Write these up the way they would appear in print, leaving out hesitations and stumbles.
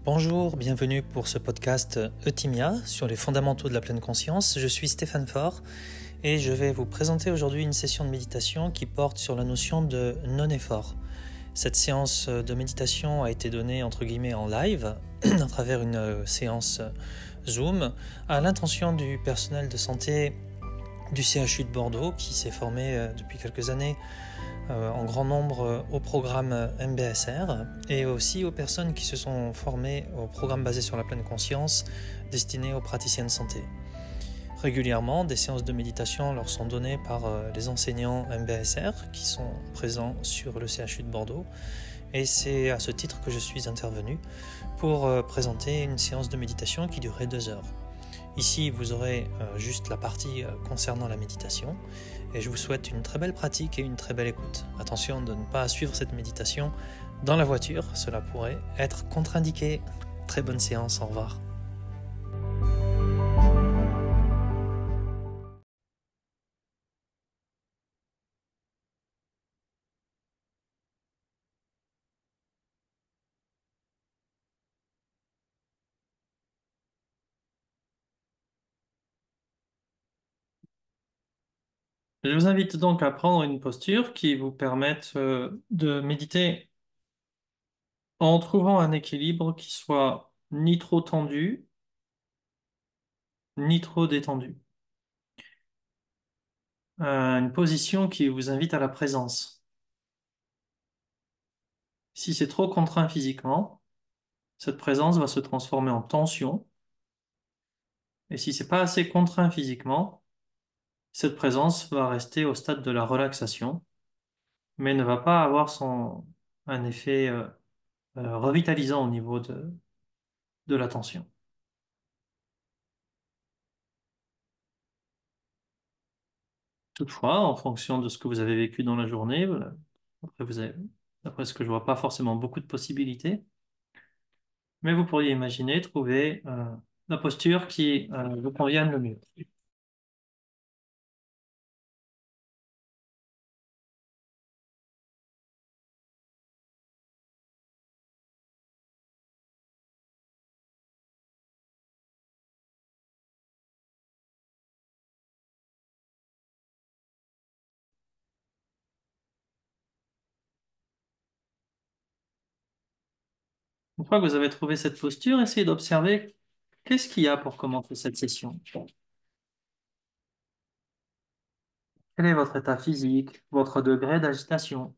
Bonjour, bienvenue pour ce podcast Euthymia sur les fondamentaux de la pleine conscience. Je suis Stéphane Faure et je vais vous présenter aujourd'hui une session de méditation qui porte sur la notion de non-effort. Cette séance de méditation a été donnée entre guillemets en live à travers une séance Zoom à l'intention du personnel de santé du CHU de Bordeaux qui s'est formé depuis quelques années en grand nombre au programme MBSR et aussi aux personnes qui se sont formées au programme basé sur la pleine conscience destiné aux praticiens de santé. Régulièrement, des séances de méditation leur sont données par les enseignants MBSR qui sont présents sur le CHU de Bordeaux et c'est à ce titre que je suis intervenu pour présenter une séance de méditation qui durait 2 heures. Ici, vous aurez juste la partie concernant la méditation et je vous souhaite une très belle pratique et une très belle écoute. Attention de ne pas suivre cette méditation dans la voiture, cela pourrait être contre-indiqué. Très bonne séance, au revoir. Je vous invite donc à prendre une posture qui vous permette de méditer en trouvant un équilibre qui soit ni trop tendu, ni trop détendu. Une position qui vous invite à la présence. Si c'est trop contraint physiquement, cette présence va se transformer en tension. Et si c'est pas assez contraint physiquement, cette présence va rester au stade de la relaxation, mais ne va pas avoir un effet revitalisant au niveau de la tension. Toutefois, en fonction de ce que vous avez vécu dans la journée, après, d'après ce que je vois, pas forcément beaucoup de possibilités, mais vous pourriez imaginer trouver la posture qui vous convienne le mieux. Une fois que vous avez trouvé cette posture, essayez d'observer qu'est-ce qu'il y a pour commencer cette session. Quel est votre état physique, votre degré d'agitation?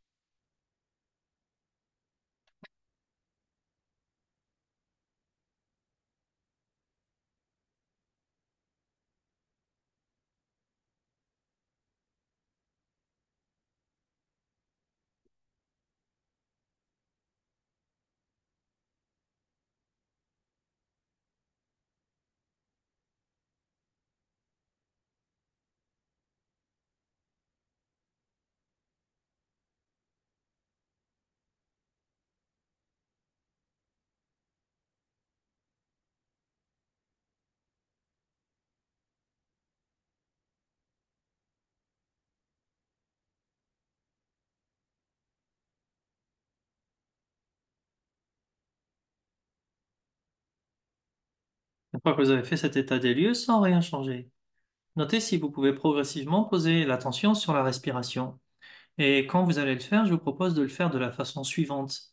Une fois que vous avez fait cet état des lieux sans rien changer, notez si vous pouvez progressivement poser l'attention sur la respiration. Et quand vous allez le faire, je vous propose de le faire de la façon suivante.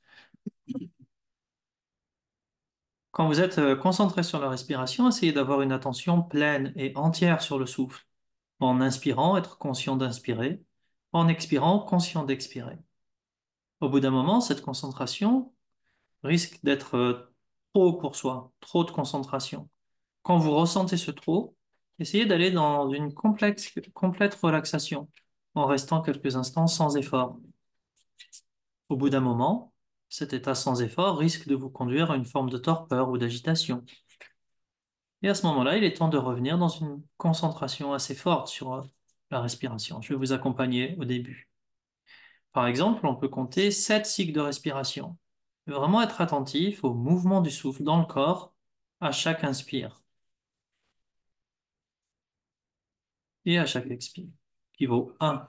Quand vous êtes concentré sur la respiration, essayez d'avoir une attention pleine et entière sur le souffle. En inspirant, être conscient d'inspirer. En expirant, conscient d'expirer. Au bout d'un moment, cette concentration risque d'être trop pour soi, trop de concentration. Quand vous ressentez ce trop, essayez d'aller dans une complète relaxation en restant quelques instants sans effort. Au bout d'un moment, cet état sans effort risque de vous conduire à une forme de torpeur ou d'agitation. Et à ce moment-là, il est temps de revenir dans une concentration assez forte sur la respiration. Je vais vous accompagner au début. Par exemple, on peut compter 7 cycles de respiration. Vraiment être attentif au mouvement du souffle dans le corps à chaque inspire et à chaque expire, qui vaut 1,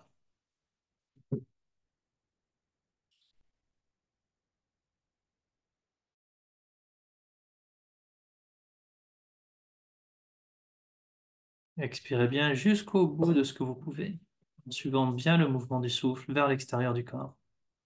Expirez bien jusqu'au bout de ce que vous pouvez, en suivant bien le mouvement du souffle vers l'extérieur du corps.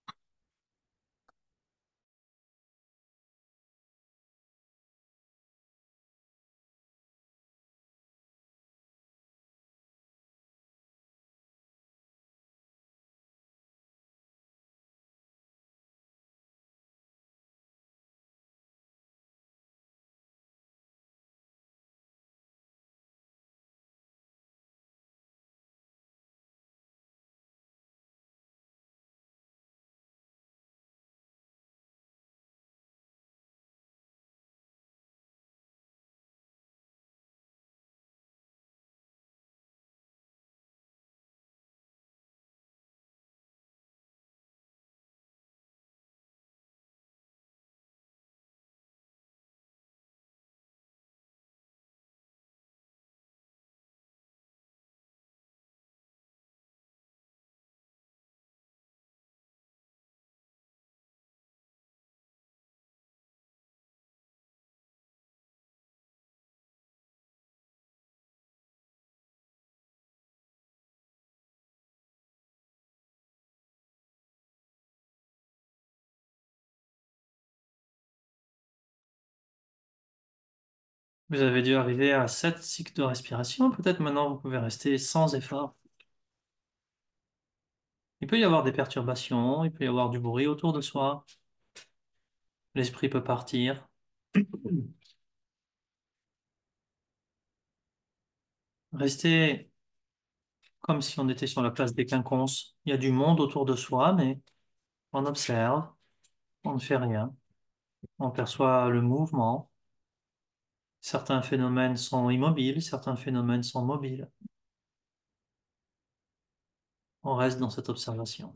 Vous avez dû arriver à 7 cycles de respiration. Peut-être maintenant vous pouvez rester sans effort. Il peut y avoir des perturbations, il peut y avoir du bruit autour de soi. L'esprit peut partir. Restez comme si on était sur la place des quinconces. Il y a du monde autour de soi, mais on observe, on ne fait rien. On perçoit le mouvement. Certains phénomènes sont immobiles, certains phénomènes sont mobiles. On reste dans cette observation.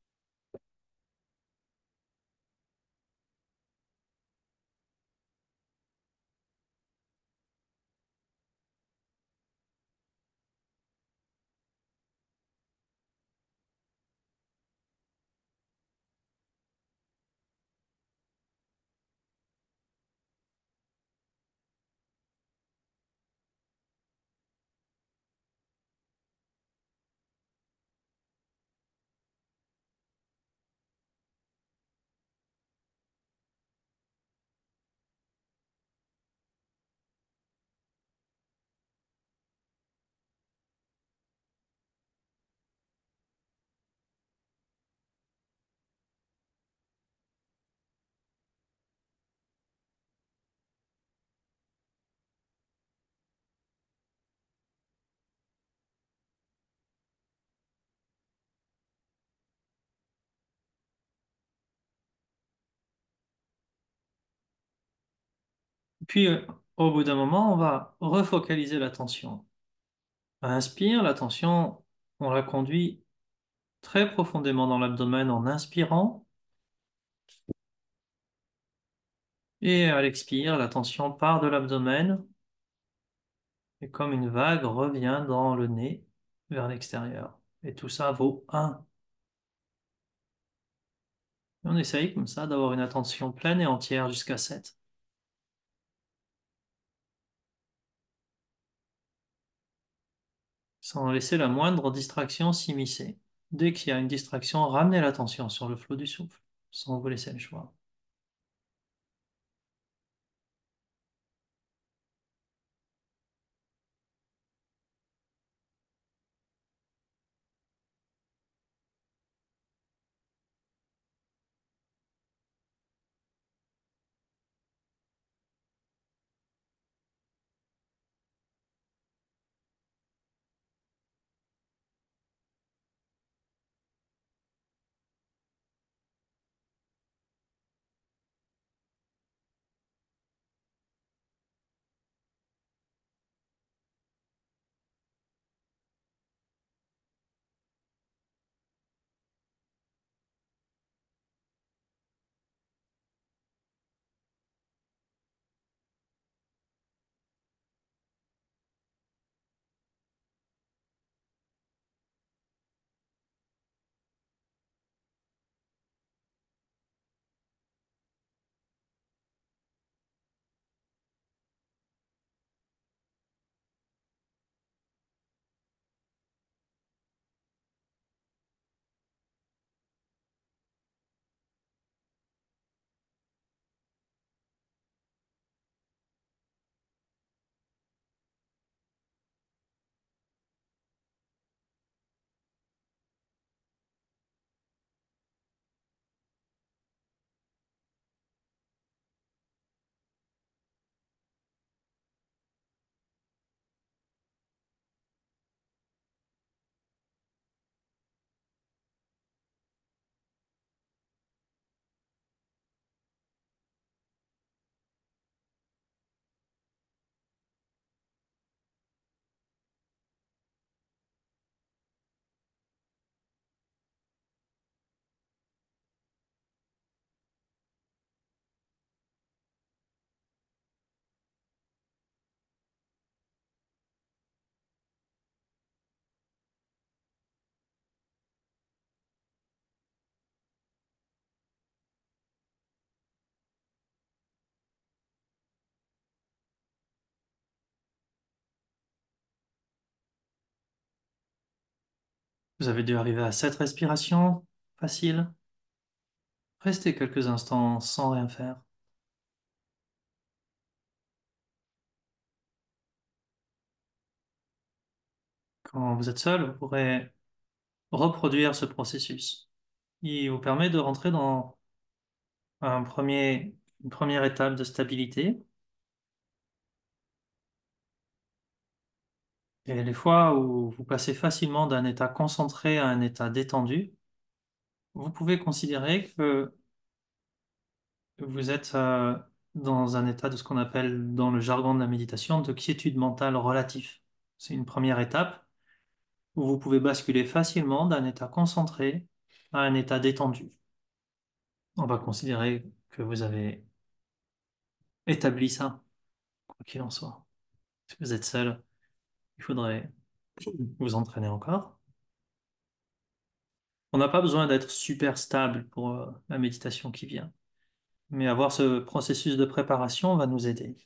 Puis, au bout d'un moment, on va refocaliser l'attention. Inspire, l'attention, on la conduit très profondément dans l'abdomen en inspirant. Et à l'expire, l'attention part de l'abdomen et comme une vague revient dans le nez vers l'extérieur. Et tout ça vaut 1. On essaye comme ça d'avoir une attention pleine et entière jusqu'à 7, sans laisser la moindre distraction s'immiscer. Dès qu'il y a une distraction, ramenez l'attention sur le flot du souffle, sans vous laisser le choix. Vous avez dû arriver à cette respiration facile. Restez quelques instants sans rien faire. Quand vous êtes seul, vous pourrez reproduire ce processus. Il vous permet de rentrer dans une première étape de stabilité. Et les fois où vous passez facilement d'un état concentré à un état détendu, vous pouvez considérer que vous êtes dans un état de ce qu'on appelle dans le jargon de la méditation de quiétude mentale relatif. C'est une première étape où vous pouvez basculer facilement d'un état concentré à un état détendu. On va considérer que vous avez établi ça, quoi qu'il en soit. Si vous êtes seul, il faudrait vous entraîner encore. On n'a pas besoin d'être super stable pour la méditation qui vient, mais avoir ce processus de préparation va nous aider.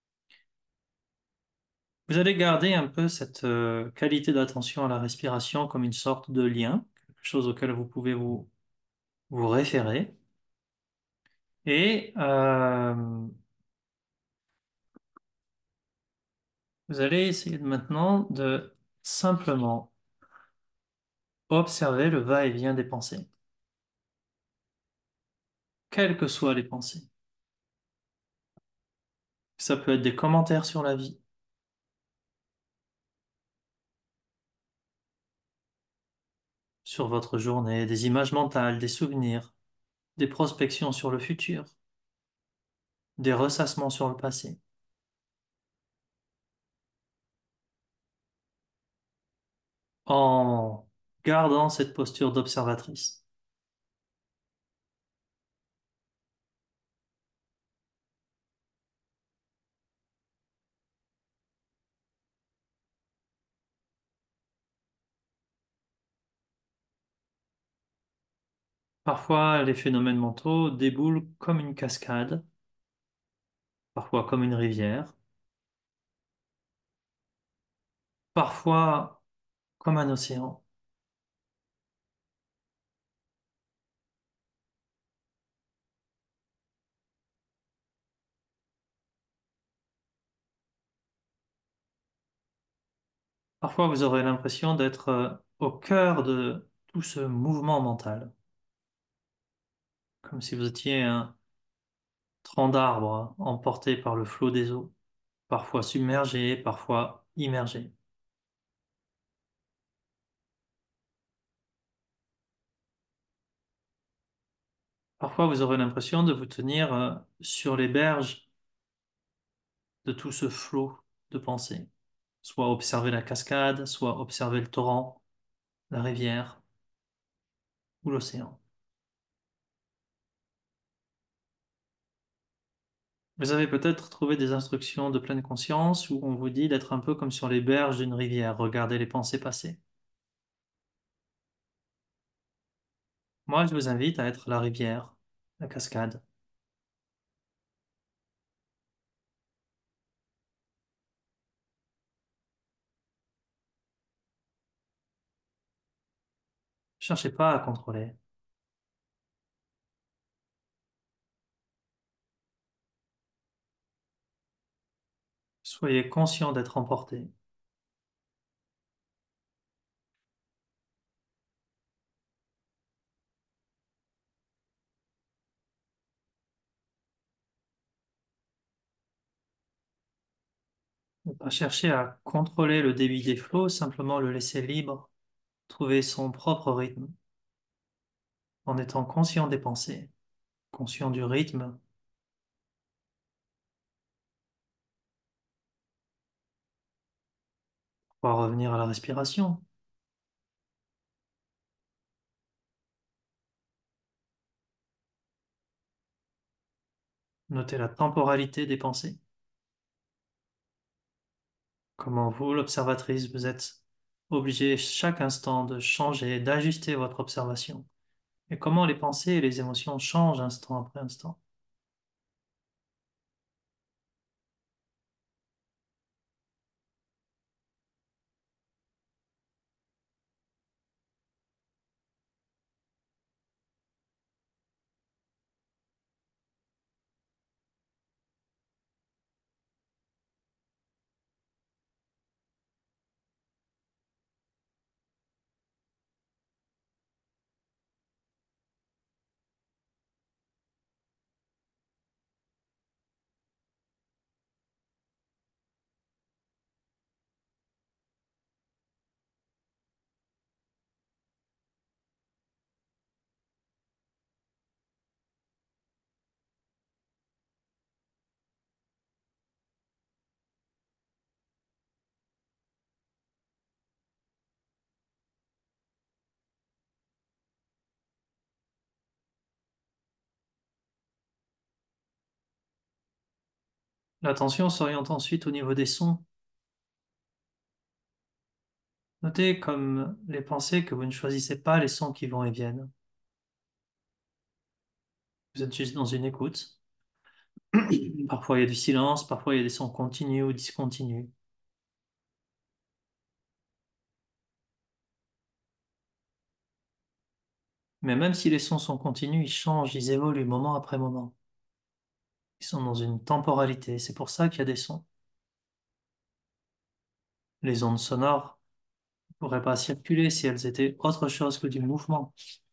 Vous allez garder un peu cette qualité d'attention à la respiration comme une sorte de lien, quelque chose auquel vous pouvez vous référer. Et vous allez essayer maintenant de simplement observer le va-et-vient des pensées, quelles que soient les pensées. Ça peut être des commentaires sur la vie, sur votre journée, des images mentales, des souvenirs, des prospections sur le futur, des ressassements sur le passé, en gardant cette posture d'observatrice. Parfois, les phénomènes mentaux déboulent comme une cascade, parfois comme une rivière, parfois comme un océan. Parfois, vous aurez l'impression d'être au cœur de tout ce mouvement mental, comme si vous étiez un tronc d'arbre emporté par le flot des eaux, parfois submergé, parfois immergé. Parfois, vous aurez l'impression de vous tenir sur les berges de tout ce flot de pensée, soit observer la cascade, soit observer le torrent, la rivière ou l'océan. Vous avez peut-être trouvé des instructions de pleine conscience où on vous dit d'être un peu comme sur les berges d'une rivière, regarder les pensées passer. Moi, je vous invite à être la rivière, la cascade. Cherchez pas à contrôler. Soyez conscient d'être emporté. Ne pas chercher à contrôler le débit des flots, simplement le laisser libre, trouver son propre rythme, en étant conscient des pensées, conscient du rythme, pour revenir à la respiration. Notez la temporalité des pensées. Comment vous, l'observatrice, vous êtes obligé chaque instant de changer, d'ajuster votre observation. Et comment les pensées et les émotions changent instant après instant. L'attention s'oriente ensuite au niveau des sons. Notez comme les pensées que vous ne choisissez pas les sons qui vont et viennent. Vous êtes juste dans une écoute. Parfois il y a du silence, parfois il y a des sons continus ou discontinus. Mais même si les sons sont continus, ils changent, ils évoluent moment après moment. Ils sont dans une temporalité, c'est pour ça qu'il y a des sons. Les ondes sonores ne pourraient pas circuler si elles étaient autre chose que du mouvement.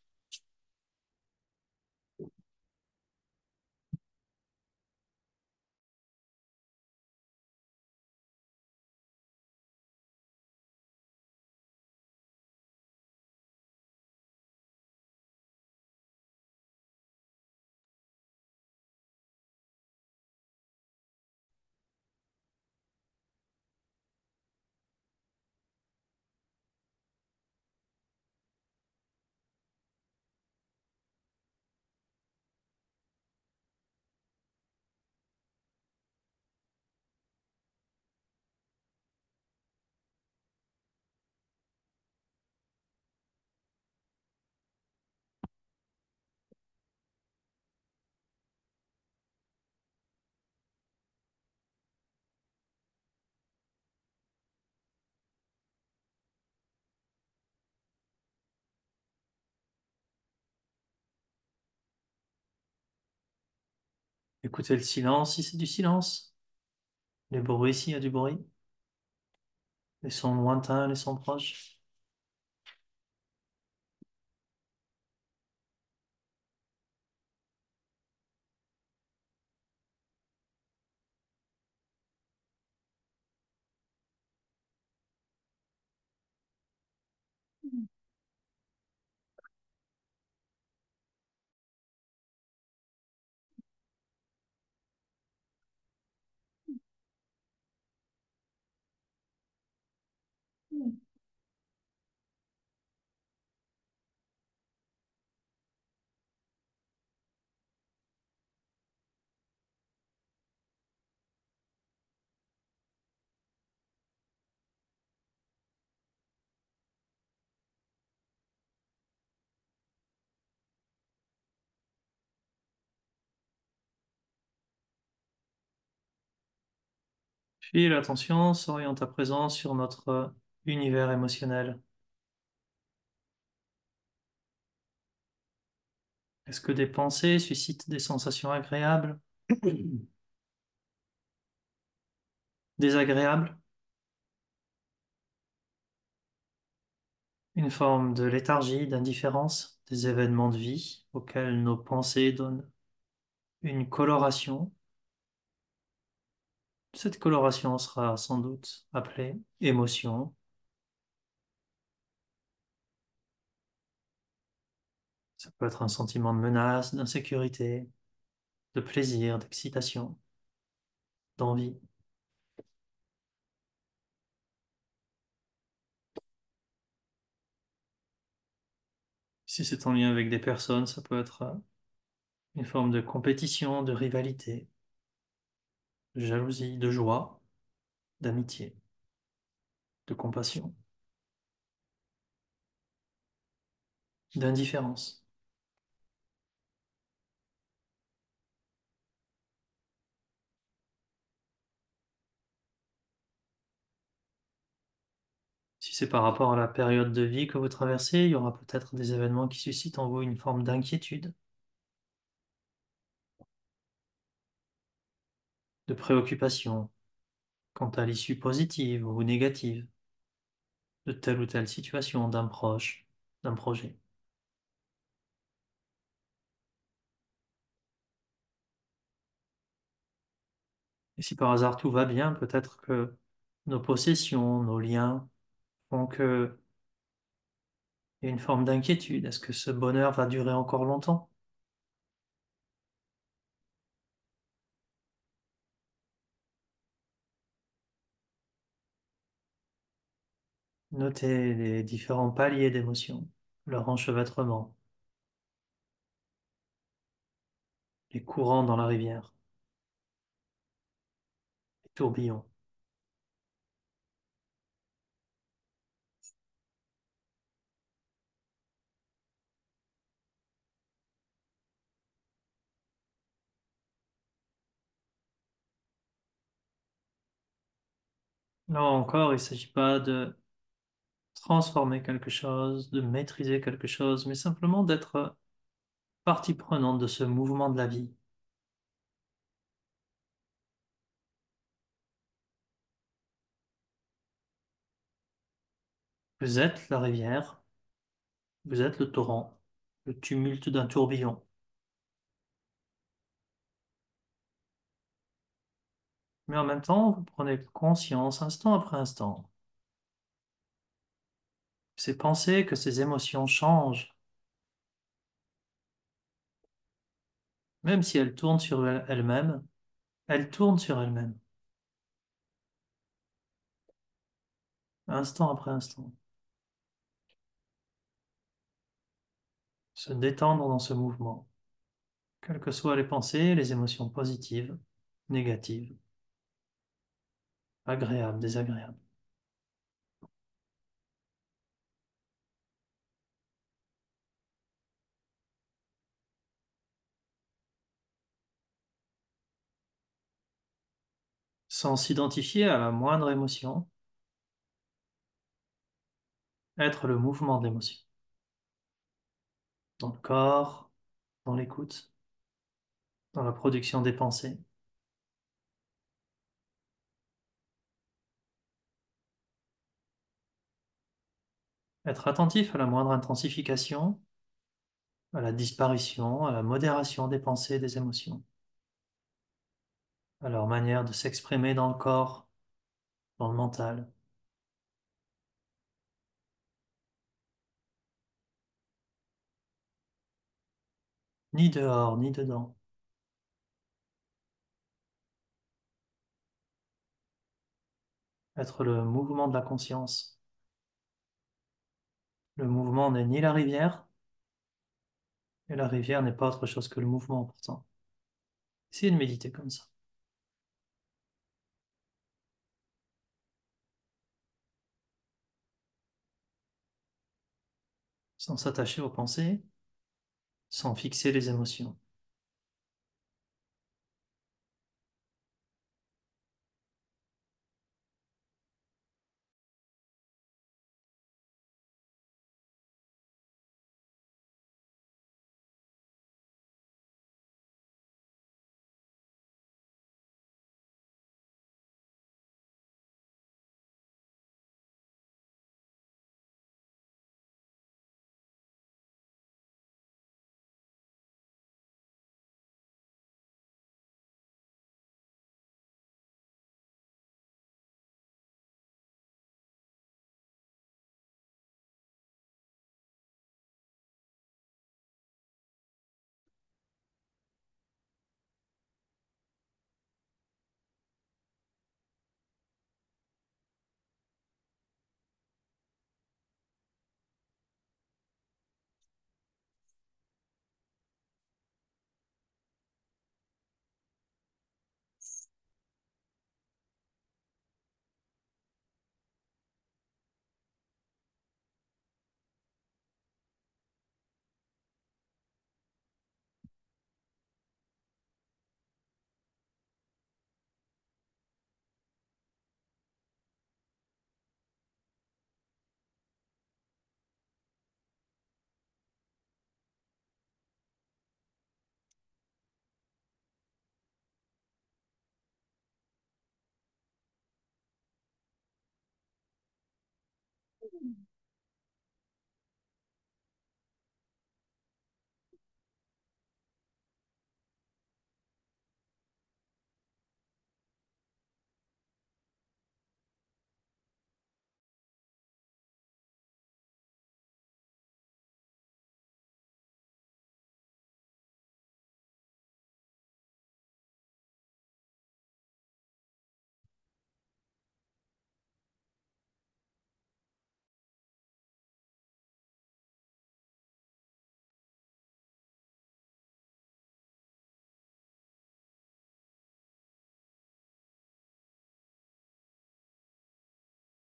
Écoutez le silence si c'est du silence. Les bruits s'il y a du bruit. Les sons lointains, les sons proches. Puis l'attention s'oriente à présent sur notre univers émotionnel. Est-ce que des pensées suscitent des sensations agréables, désagréables, une forme de léthargie, d'indifférence des événements de vie auxquels nos pensées donnent une coloration? Cette coloration sera sans doute appelée émotion. Ça peut être un sentiment de menace, d'insécurité, de plaisir, d'excitation, d'envie. Si c'est en lien avec des personnes, ça peut être une forme de compétition, de rivalité, de jalousie, de joie, d'amitié, de compassion, d'indifférence. Si c'est par rapport à la période de vie que vous traversez, il y aura peut-être des événements qui suscitent en vous une forme d'inquiétude, de préoccupation quant à l'issue positive ou négative de telle ou telle situation d'un proche, d'un projet. Et si par hasard tout va bien, peut-être que nos possessions, nos liens font qu'il y a une forme d'inquiétude. Est-ce que ce bonheur va durer encore longtemps? Notez les différents paliers d'émotions, leur enchevêtrement, les courants dans la rivière. tourbillon. Là encore, il ne s'agit pas de transformer quelque chose, de maîtriser quelque chose, mais simplement d'être partie prenante de ce mouvement de la vie. Vous êtes la rivière, vous êtes le torrent, le tumulte d'un tourbillon. Mais en même temps, vous prenez conscience, instant après instant, que ces pensées, que ces émotions changent, même si elles tournent sur elles-mêmes, elles tournent sur elles-mêmes, instant après instant. Se détendre dans ce mouvement, quelles que soient les pensées, les émotions positives, négatives, agréables, désagréables. Sans s'identifier à la moindre émotion, être le mouvement de l'émotion, dans le corps, dans l'écoute, dans la production des pensées, être attentif à la moindre intensification, à la disparition, à la modération des pensées et des émotions, à leur manière de s'exprimer dans le corps, dans le mental, ni dehors, ni dedans, être le mouvement de la conscience. Le mouvement n'est ni la rivière, et la rivière n'est pas autre chose que le mouvement pourtant. Essayez de méditer comme ça, sans s'attacher aux pensées, sans fixer les émotions.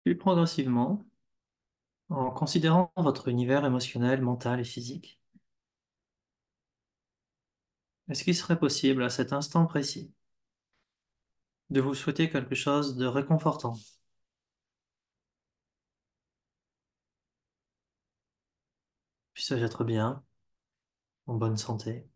Puis progressivement, en considérant votre univers émotionnel, mental et physique, est-ce qu'il serait possible à cet instant précis de vous souhaiter quelque chose de réconfortant? Puisse-je être bien, en bonne santé?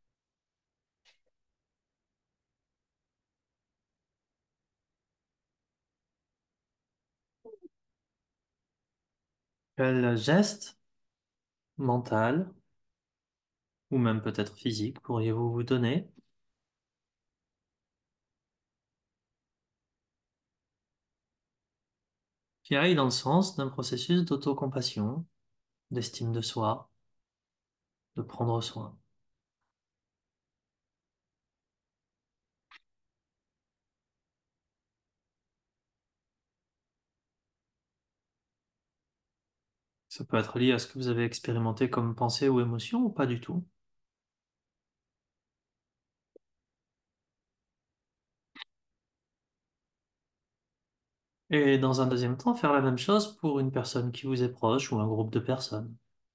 Quel geste mental, ou même peut-être physique, pourriez-vous vous donner qui aille dans le sens d'un processus d'autocompassion, d'estime de soi, de prendre soin? Ça peut être lié à ce que vous avez expérimenté comme pensée ou émotion ou pas du tout. Et dans un deuxième temps, faire la même chose pour une personne qui vous est proche ou un groupe de personnes.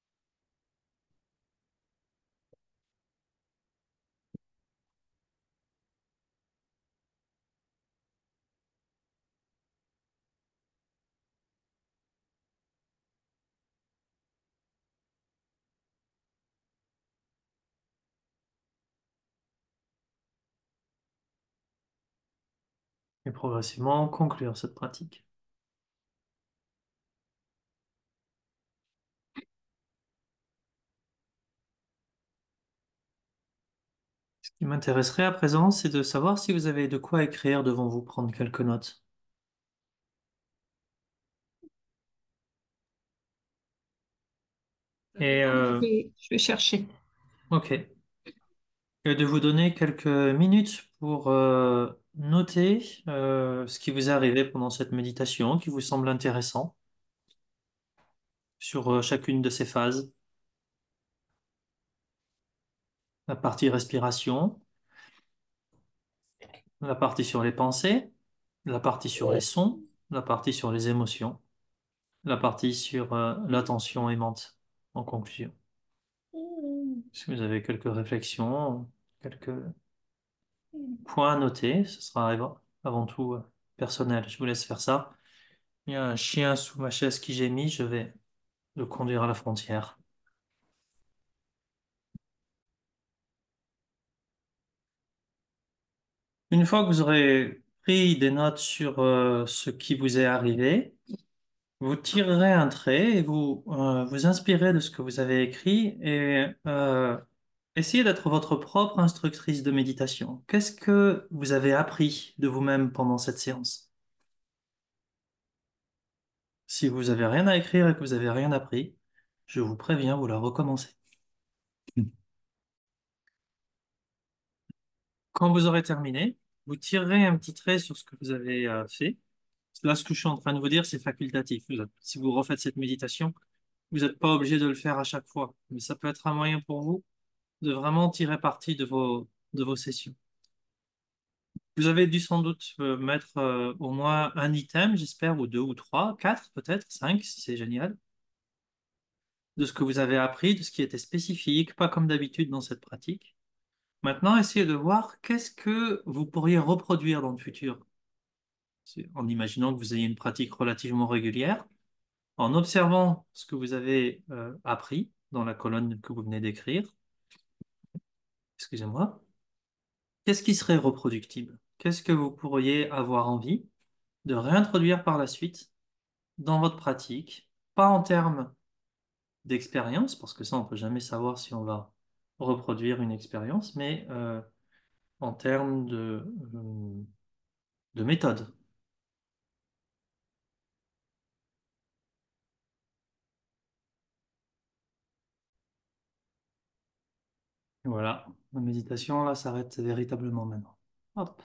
Et progressivement conclure cette pratique. Ce qui m'intéresserait à présent, c'est de savoir si vous avez de quoi écrire devant vous, prendre quelques notes. Et Je vais chercher. ok. Et de vous donner quelques minutes pour noter ce qui vous est arrivé pendant cette méditation, qui vous semble intéressant, sur chacune de ces phases. La partie respiration, la partie sur les pensées, la partie sur les sons, la partie sur les émotions, la partie sur l'attention aimante, en conclusion. Si vous avez quelques réflexions, quelques points à noter, ce sera avant tout personnel. Je vous laisse faire ça. Il y a un chien sous ma chaise qui gémit, je vais le conduire à la frontière. Une fois que vous aurez pris des notes sur ce qui vous est arrivé, vous tirerez un trait et vous vous inspirez de ce que vous avez écrit et essayez d'être votre propre instructrice de méditation. Qu'est-ce que vous avez appris de vous-même pendant cette séance? Si vous avez rien à écrire et que vous avez rien appris, je vous préviens, vous la recommencez. Quand vous aurez terminé, vous tirerez un petit trait sur ce que vous avez fait. Là, ce que je suis en train de vous dire, c'est facultatif. Si vous refaites cette méditation, vous n'êtes pas obligé de le faire à chaque fois. Mais ça peut être un moyen pour vous de vraiment tirer parti de vos sessions. Vous avez dû sans doute mettre au moins un item, j'espère, ou deux ou trois, quatre peut-être, cinq, si c'est génial, de ce que vous avez appris, de ce qui était spécifique, pas comme d'habitude dans cette pratique. Maintenant, essayez de voir qu'est-ce que vous pourriez reproduire dans le futur. En imaginant que vous ayez une pratique relativement régulière, en observant ce que vous avez appris dans la colonne que vous venez d'écrire, excusez-moi, qu'est-ce qui serait reproductible? Qu'est-ce que vous pourriez avoir envie de réintroduire par la suite dans votre pratique? Pas en termes d'expérience, parce que ça, on peut jamais savoir si on va reproduire une expérience, mais en termes de méthode. Voilà, la méditation, là, s'arrête véritablement maintenant. Hop.